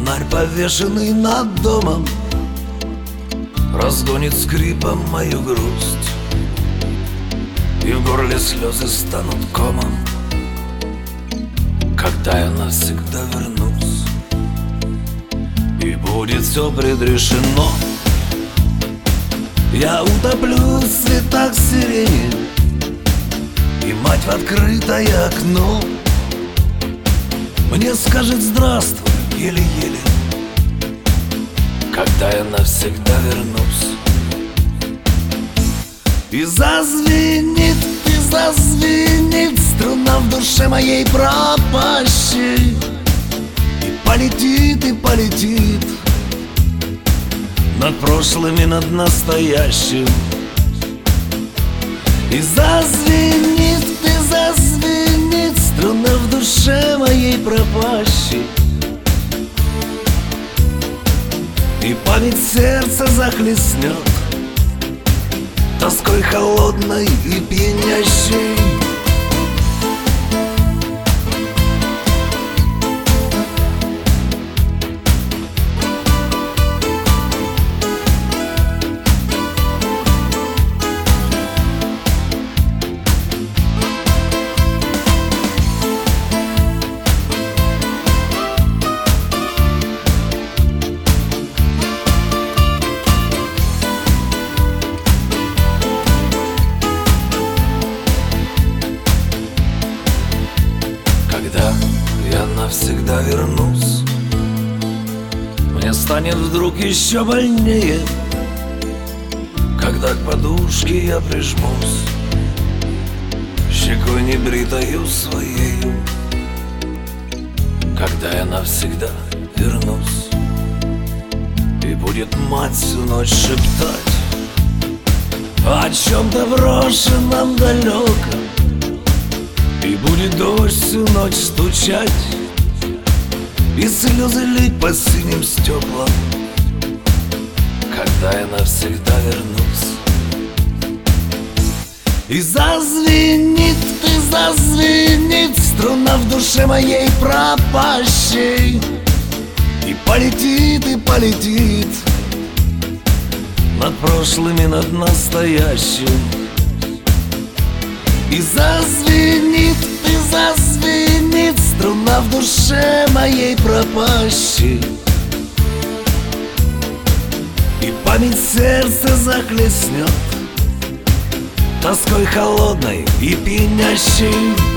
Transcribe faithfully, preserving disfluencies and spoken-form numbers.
Фонарь, повешенный над домом, разгонит скрипом мою грусть, и в горле слезы станут комом, когда я навсегда вернусь. И будет все предрешено. Я утоплюсь в цветах сирени, и мать в открытое окно мне скажет здравствуй еле-еле, когда я навсегда вернусь. И зазвенит, и зазвенит струна в душе моей пропащей, и полетит, и полетит над прошлым и над настоящим. И зазвенит, и зазвенит струна в душе моей пропащей, и память сердца захлестнет тоской холодной и пьянящей. Когда я навсегда вернусь, мне станет вдруг еще больнее, когда к подушке я прижмусь щекой небритою своею. Когда я навсегда вернусь, и будет мать всю ночь шептать о чем-то брошенном далеком, и будет дождь всю ночь стучать, и слезы лить по синим стеклам, когда я навсегда вернусь. И зазвенит, и зазвенит струна в душе моей пропащей, и полетит, и полетит над прошлым и над настоящим. И зазвенит, и зазвенит струна в душе моей пропащей, и память сердца захлестнет тоской холодной и пьянящей.